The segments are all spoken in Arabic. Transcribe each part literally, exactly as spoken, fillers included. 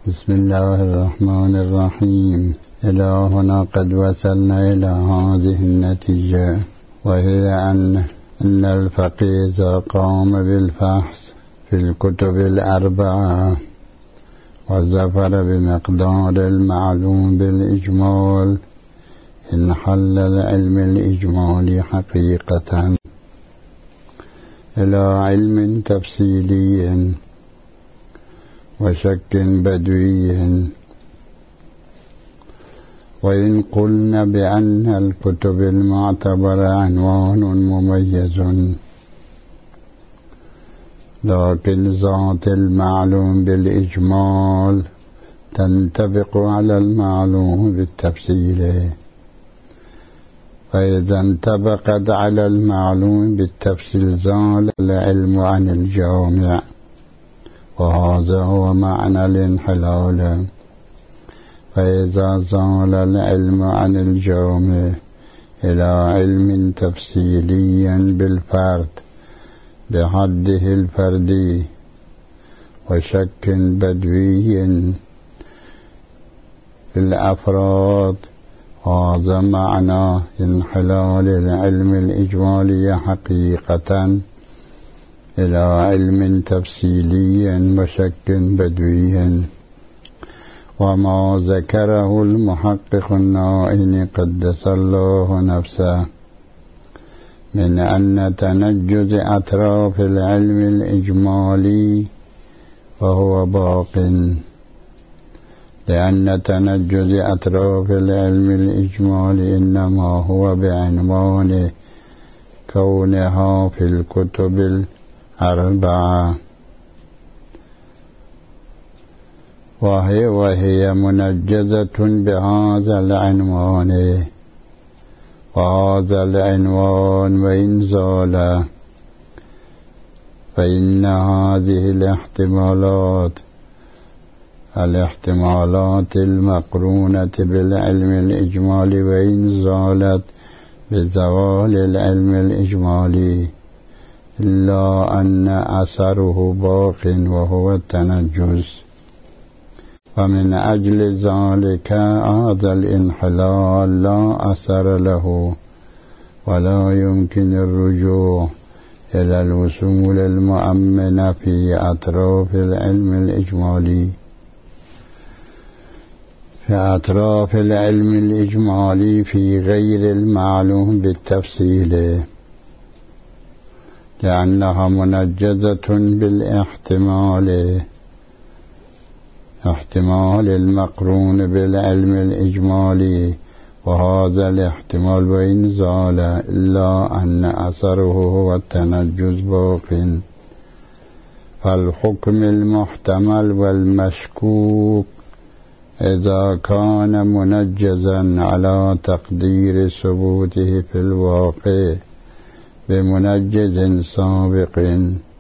بسم الله الرحمن الرحيم. إلى هنا قد وصلنا إلى هذه النتيجة، وهي أن أن الفقيه إذا قام بالفحص في الكتب الأربعة وظفر بمقدار المعلوم بالإجمال انحل العلم الإجمالي حقيقة إلى علم تفصيلي وشك بدوي. وإن قلنا بأن الكتب المعتبرة عنوان مميز، لكن ذات المعلوم بالإجمال تنطبق على المعلوم بالتفصيل، فإذا انطبقت على المعلوم بالتفصيل زال العلم عن الجامع، وهذا هو معنى الانحلال. فإذا زال العلم عن الجامع إلى علم تفصيلي بالفرد بحده الفردي وشك بدوي في الأفراد، هذا معنى انحلال العلم الإجمالي حقيقة إلى علم تفصيلي وشك بدوي. وما ذكره المحقق النائين قدس الله نفسه من أن تنجز أطراف العلم الإجمالي فهو باق، لأن تنجز أطراف العلم الإجمالي إنما هو بعنوان كونها في الكتب الأربعة، وهي, وهي منجزة بهذا العنوان. وهذا العنوان وإن زال فإن هذه الاحتمالات الاحتمالات المقرونة بالعلم الإجمالي وإن زالت بزوال العلم الإجمالي، إلا أن أثره باق وهو التنجز. ومن أجل ذلك هذا الانحلال لا أثر له، ولا يمكن الرجوع إلى الوصول المؤمن في أطراف العلم الإجمالي في أطراف العلم الإجمالي في غير المعلوم بالتفصيل، لأنها منجزة بالاحتمال احتمال المقرون بالعلم الإجمالي، وهذا الاحتمال وإن زال إلا أن أثره هو التنجز باق. فالحكم المحتمل والمشكوك إذا كان منجزا على تقدير ثبوته في الواقع بمنجز سابق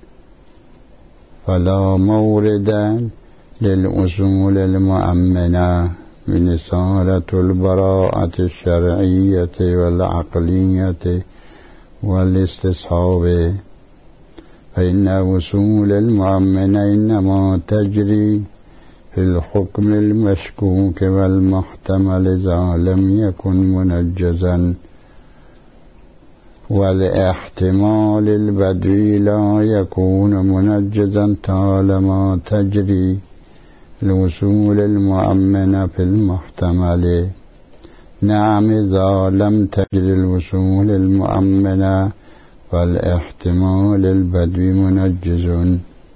فلا مورد للأصول المؤمنة من إصالة البراءة الشرعية والعقلية والاستصحاب، فإن أصول المؤمنة إنما تجري في الحكم المشكوك والمحتمل إذا لم يكن منجزا، والاحتمال البدوي لا يكون منجزا طالما تجري الوصول المؤمنة في المحتمل. نعم، إذا لم تجري الوصول المؤمنة فالاحتمال البدوي منجز.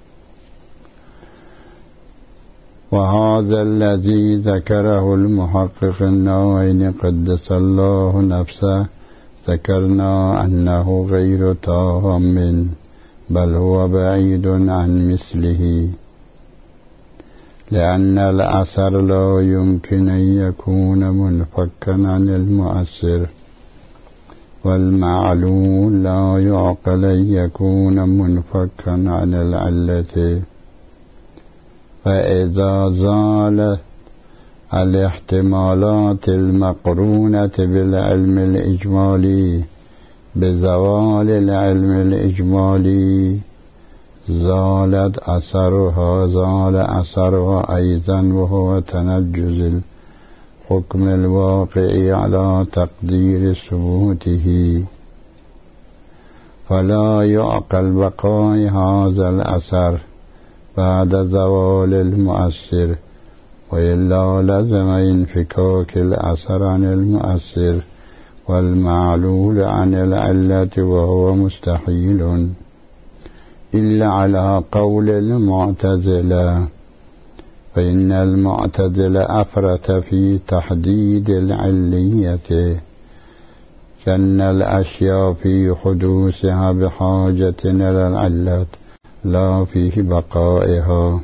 وهذا الذي ذكره المحقق النائين قدس الله نفسه ذكرنا أنه غير تام، بل هو بعيد عن مثله، لأن الأثر لا يمكن أن يكون منفكا عن المؤثر، والمعلول لا يعقل أن يكون منفكا عن العلة. فإذا زالت الاحتمالات المقرونة بالعلم الإجمالي بزوال العلم الإجمالي زالت أثرها زال أثرها أيضا، وهو تنجز الحكم الواقع على تقدير ثبوته، فلا يعقل بقاء هذا الأثر بعد زوال المؤثر، وإلا لزم انفكاك الأثر عن المؤثر والمعلول عن العلة، وهو مستحيل إلا على قول المعتزلة، فإن المعتزلة أفرط في تحديد العلية، كأن الأشياء في حدوثها بحاجة إلى العلة لا في بقائها،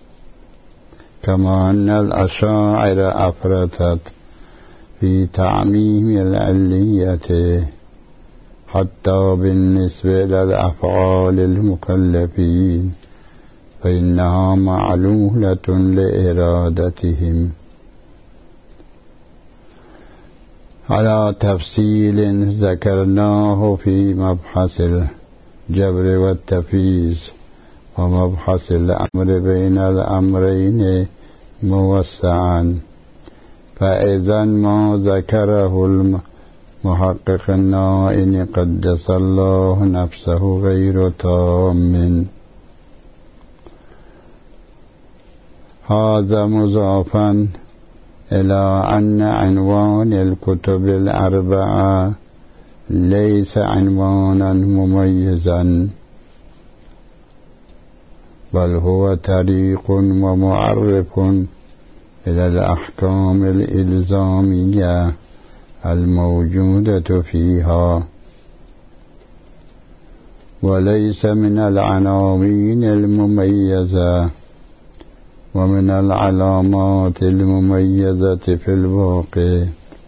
كما أن الأشاعرة أفرطت في تعميم العلية حتى بالنسبة للأفعال المكلفين، فإنها معلولة لإرادتهم على تفصيل ذكرناه في مبحث الجبر والتفييز، ومبحث الأمر بين الأمرين موسعا. فإذا ما ذكره المحقق النائن قدس الله نفسه غير تام، هذا مضافا إلى أن عنوان الكتب الأربعة ليس عنوانا مميزا، بل هو طريق ومعرف إلى الأحكام الإلزامية الموجودة فيها، وليس من العناوين المميزة ومن العلامات المميزة في الواقع،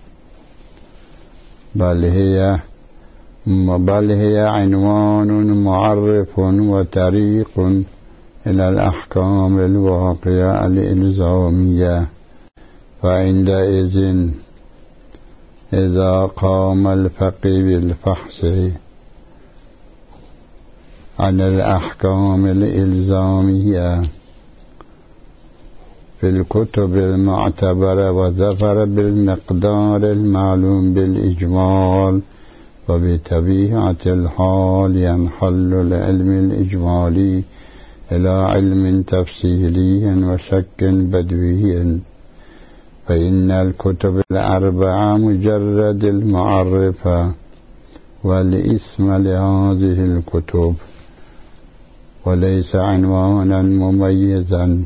بل هي بل هي عنوان معرف وطريق إلى الأحكام الواقعة الإلزامية. فعندئذ إذا قام الفقيه بالفحص عن الأحكام الإلزامية في الكتب المعتبرة وظفر بالمقدار المعلوم بالإجمال، وبطبيعة الحال ينحل العلم الإجمالي إلى علم تفصيلي وشك بدوي، فإن الكتب الأربعة مجرد المعرفة والاسم لهذه الكتب، وليس عنوانا مميزا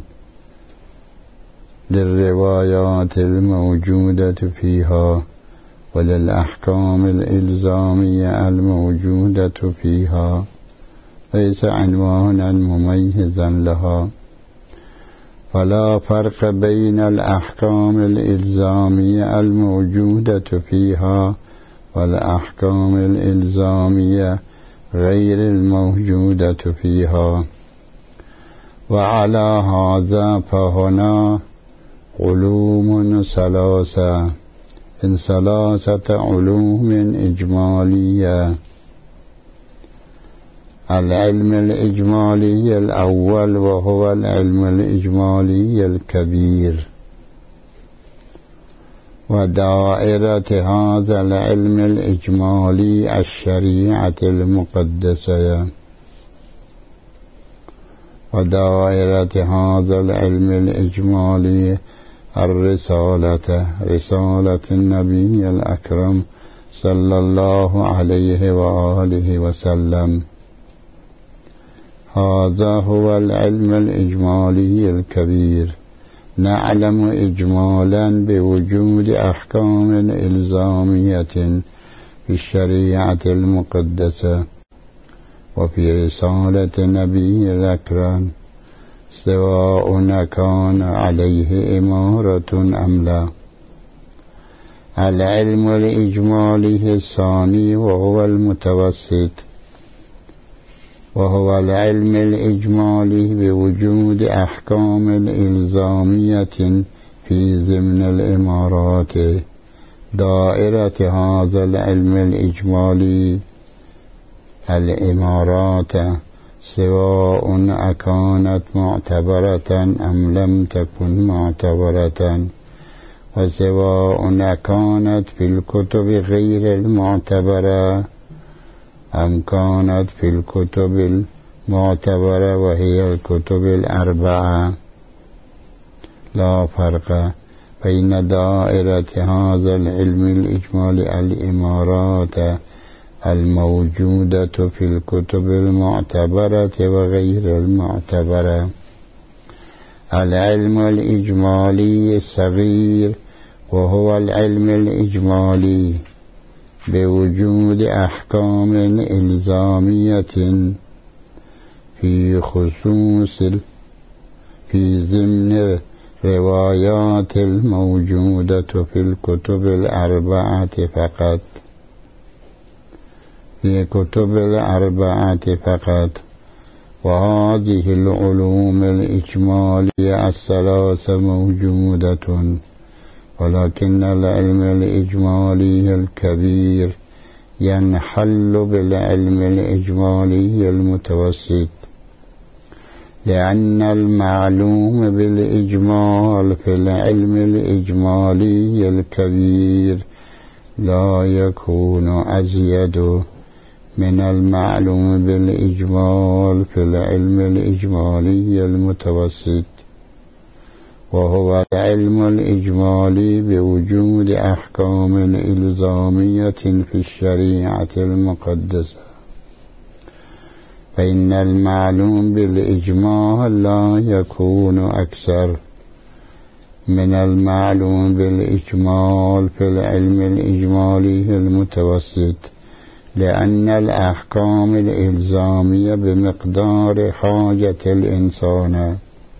للروايات الموجودة فيها وللأحكام الإلزامية الموجودة فيها، ليس عنوانا مميزا لها. فلا فرق بين الأحكام الإلزامية الموجودة فيها والأحكام الإلزامية غير الموجودة فيها. وعلى هذا فهنا علوم ثلاثة إن ثلاثة علوم إجمالية: العلم الإجمالي الأول وهو العلم الإجمالي الكبير، ودائرة هذا العلم الإجمالي الشريعة المقدسة، ودائرة هذا العلم الإجمالي الرسالة، رسالة النبي الأكرم صلى الله عليه وآله وسلم. هذا هو العلم الإجمالي الكبير. نعلم إجمالا بوجود أحكام إلزامية في الشريعة المقدسة وفي رسالة النبي الأكرم، سواء كان عليه إمارة أم لا. العلم الإجمالي الثاني وهو المتوسط، وهو العلم الإجمالي بوجود أحكام إلزامية في ضمن الإمارات. دائرة هذا العلم الإجمالي الإمارات، سواء أكانت معتبرة أم لم تكن معتبرة، وسواء أكانت في الكتب غير المعتبرة أم كانت في الكتب المعتبرة وهي الكتب الأربعة. لا فرق بين دائرة هذا العلم الإجمالي الإمارات الموجودة في الكتب المعتبرة وغير المعتبرة. العلم الإجمالي الصغير وهو العلم الإجمالي بوجود أحكام إلزامية في خصوص في ضمن الروايات الموجودة في الكتب الأربعة فقط في كتب الأربعة فقط. وهذه العلوم الإجمالية الثلاثة موجودة، ولكن العلم الإجمالي الكبير ينحل بالعلم الإجمالي المتوسط، لأن المعلوم بالإجمال في العلم الإجمالي الكبير لا يكون أزيد من المعلوم بالإجمال في العلم الإجمالي المتوسط، وهو العلم الإجمالي بوجود أحكام إلزامية في الشريعة المقدسة. فإن المعلوم بالإجمال لا يكون أكثر من المعلوم بالإجمال في العلم الإجمالي المتوسط، لأن الأحكام الإلزامية بمقدار حاجة الإنسان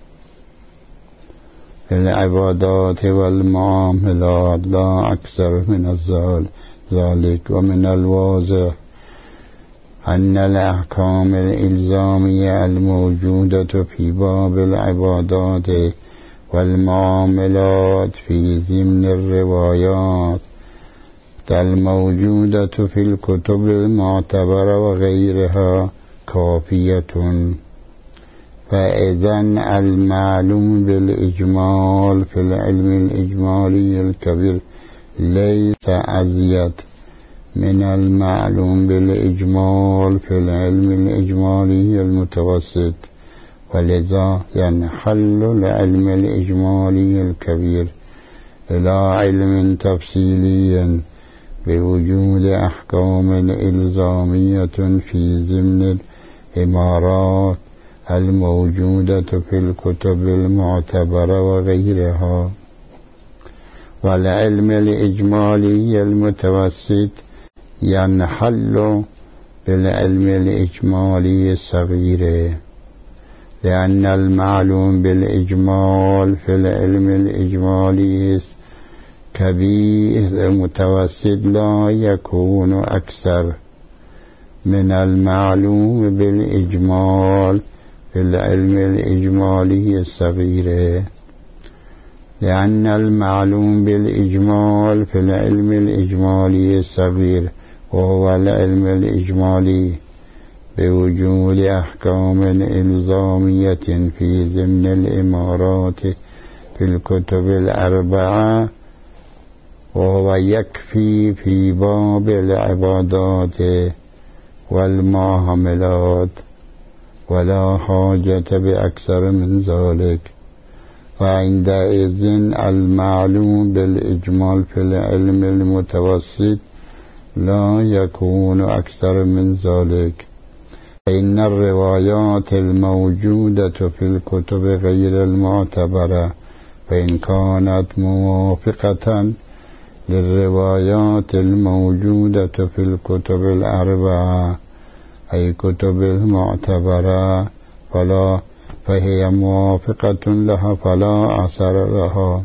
في العبادات والمعاملات لا أكثر من ذلك. ومن الواضح أن الأحكام الإلزامية الموجودة في باب العبادات والمعاملات في ضمن الروايات الموجودة في الكتب المعتبرة وغيرها كافية. فإذا المعلوم بالإجمال في العلم الإجمالي الكبير ليس أزيد من المعلوم بالإجمال في العلم الإجمالي المتوسط، ولذا ينحل العلم الإجمالي الكبير إلى علم تفصيلي بوجود أحكام إلزامية في ضمن الإمارات الموجودة في الكتب المعتبرة وغيرها. والعلم الإجمالي المتوسط ينحل بالعلم الإجمالي الصغير، لأن المعلوم بالإجمال في العلم الإجمالي كبير متوسط لا يكون أكثر من المعلوم بالإجمال في العلم الإجمالي الصغير، لأن المعلوم بالإجمال في العلم الإجمالي الصغير وهو العلم الإجمالي بوجود أحكام إلزامية في ضمن الإمارات في الكتب الأربعة، وهو يكفي في باب العبادات والمعاملات ولا حاجة بأكثر من ذلك. وعندئذ المعلوم بالإجمال في العلم المتوسط لا يكون أكثر من ذلك، فإن الروايات الموجودة في الكتب غير المعتبرة فإن كانت موافقة للروايات الموجودة في الكتب الأربعة أي كتب المعتبرة فلا فهي موافقة لها فلا أثر لها،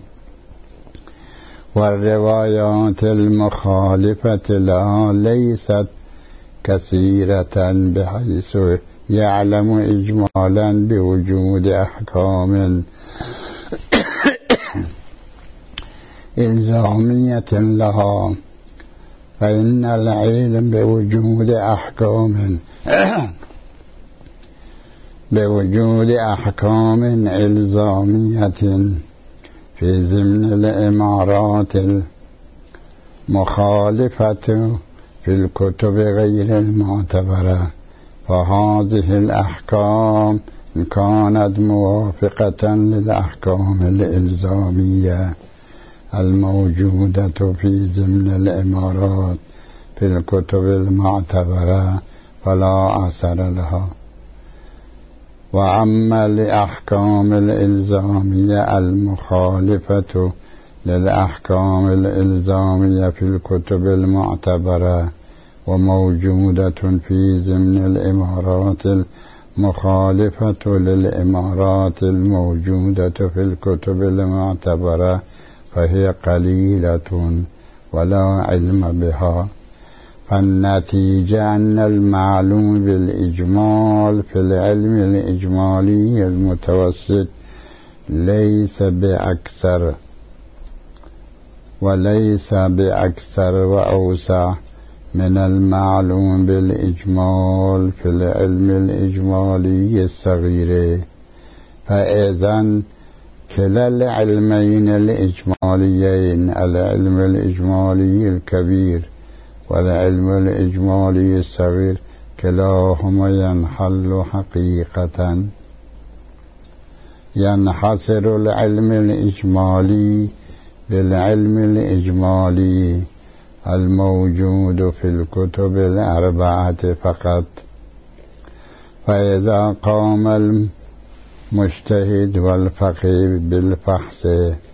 والروايات المخالفة لها ليست كثيرة بحيث يعلم إجمالا بوجود أحكام إلزامية لها. فإن العلم بوجود أحكام بوجود أحكام إلزامية في ضمن الإمارات المخالفة في الكتب غير المعتبرة، فهذه الأحكام كانت موافقة للأحكام الإلزامية الموجودة في ضمن الإمارات في الكتب المعتبرة فلا أثر لها. وأما الأحكام الإلزامية المخالفة للأحكام الإلزامية في الكتب المعتبرة وموجودة في ضمن الإمارات المخالفة للإمارات الموجودة في الكتب المعتبرة فهي قليلة ولا علم بها. فالنتيجة أن المعلوم بالإجمال في العلم الإجمالي المتوسط ليس بأكثر وليس بأكثر وأوسع من المعلوم بالإجمال في العلم الإجمالي الصغير. فإذن كلا العلمين الإجماليين، العلم الإجمالي الكبير والعلم الإجمالي الصغير، كلاهما ينحل حقيقة. ينحصر العلم الإجمالي بالعلم الإجمالي الموجود في الكتب الأربعة فقط. فإذا قام المجتهد والفقيه بالفحص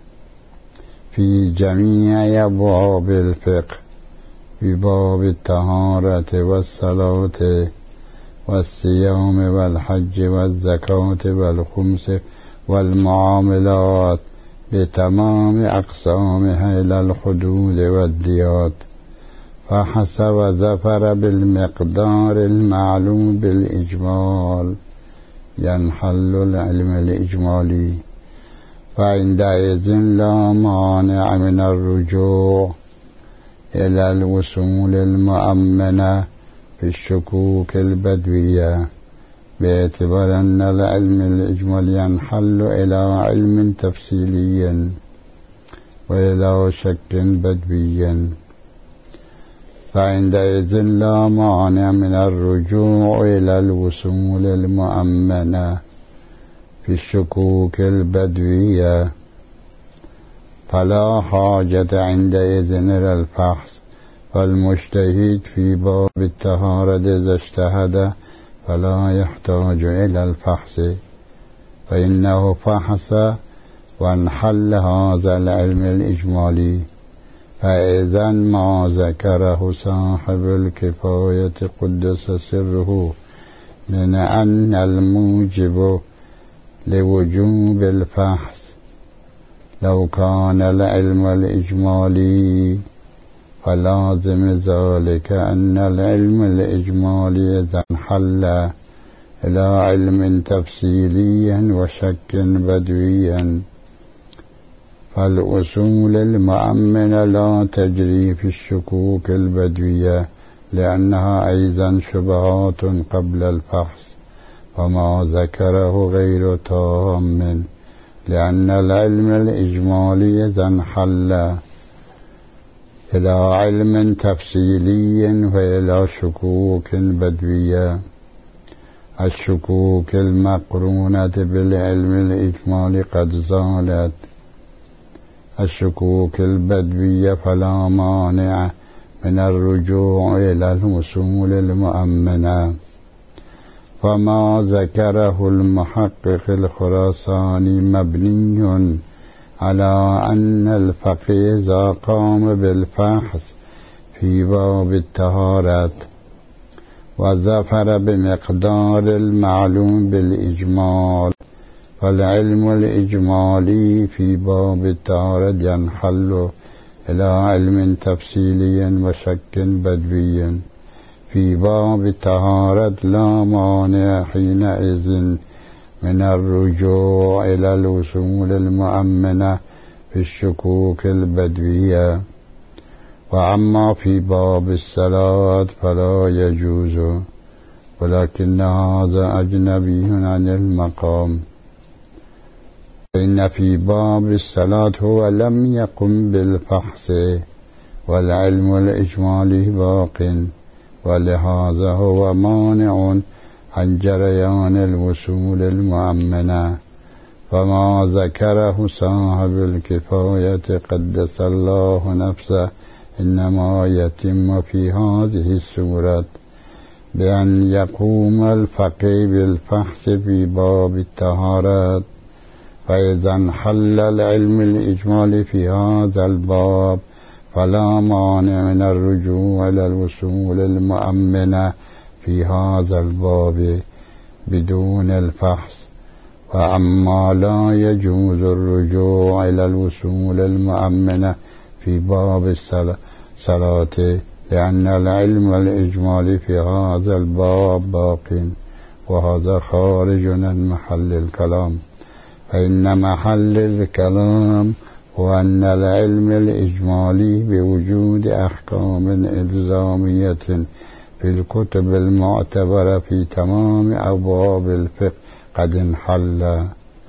في جميع أبواب الفقه، في باب الطهارة والصلاة والصيام والحج والزكاة والخمس والمعاملات بتمام أقسامها إلى الحدود والديات، فحس وظفر بالمقدار المعلوم بالإجمال، ينحل العلم الإجمالي. فعندئذ لا مانع من الرجوع إلى الوصول المؤمنة في الشكوك البدوية، باعتبار أن العلم الإجمالي ينحل إلى علم تفصيلي وإلى شك بدوي. فعندئذ لا مانع من الرجوع إلى الوصول المؤمنة في الشكوك البدوية، فلا حاجة عندئذ إلى الفحص. فالمجتهد في باب الطهارة إذا اجتهد فلا يحتاج إلى الفحص، فإنه فحص وانحل هذا العلم الإجمالي. فإذا ما ذكره صاحب الكفاية قدس سره من أن الموجب لوجوب الفحص لو كان العلم الإجمالي، فلازم ذلك أن العلم الإجمالي إذا انحل إلى علم تفصيلي وشك بدوي، فالأصول المؤمنة لا تجري في الشكوك البدوية، لأنها أيضا شبهات قبل الفحص. فما ذكره غير تام، لأن العلم الإجمالي إذا انحل إلى علم تفصيلي وإلى شكوك بدوية. الشكوك المقرونة بالعلم الإجمالي قد زالت، الشكوك البدوية فلا مانع من الرجوع إلى الوصول المؤمنة. فما ذكره المحقق الخراساني مبني على أن الفقيه إذا قام بالفحص في باب الطهارة وظفر بمقدار المعلوم بالإجمال، فالعلم الإجمالي في باب الطهارة ينحل إلى علم تفصيلي وشك بدوي. في باب الطهارة لا مانع حينئذ من الرجوع إلى الوصول المؤمنة في الشكوك البدوية. وأما في باب الصلاة فلا يجوز، ولكن هذا أجنبي عن المقام. فإن في باب الصلاة هو لم يقم بالفحص والعلم الإجمالي باق، ولهذا هو مانع عن جريان الوصول المؤمنة. فما ذكره صاحب الكفاية قدس الله نفسه إنما يتم في هذه السورة بأن يقوم الفقيه بالفحص في باب الطهارات، فإذا انحل العلم الإجمالي في هذا الباب فلا مانع من الرجوع إلى الوصول المؤمنة في هذا الباب بدون الفحص. وأما لا يجوز الرجوع إلى الوصول المؤمنة في باب الصلاة لأن العلم الإجمالي في هذا الباب باق، وهذا خارج عن محل الكلام. فإن محل الكلام هو أن العلم الإجمالي بوجود أحكام إلزامية في الكتب المعتبرة في تمام أبواب الفقه قد انحل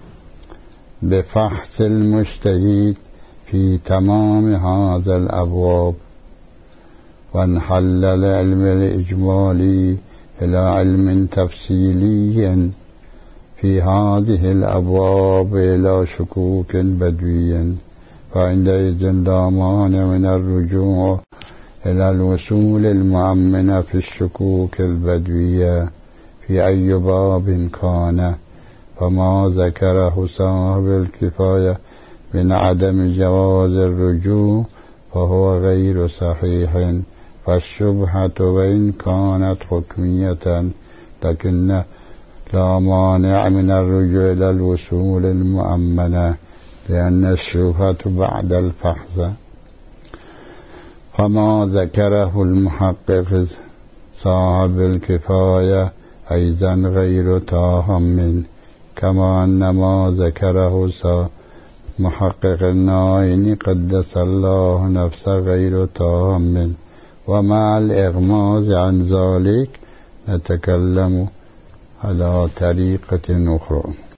بفحص المجتهد في تمام هذا الأبواب، وانحل العلم الإجمالي إلى علم تفصيلي في هذه الأبواب إلى شكوك بدوي، فعندئذ لا مانع من الرجوع إلى الوصول المؤمنة في الشكوك البدوية في أي باب كان. فما ذكره صاحب الكفاية من عدم جواز الرجوع فهو غير صحيح، فالشبهة وإن كانت حكمية لكن لا مانع من الرجوع إلى الوصول المؤمنة لأن الشبهة بعد الفحص. فما ذكره المحقق صاحب الكفاية أيضا غير تام، كما أن ما ذكره محقق النائين قدس الله نفسه غير تام. ومع الإغماض عن ذلك نتكلم على طريقة أخرى.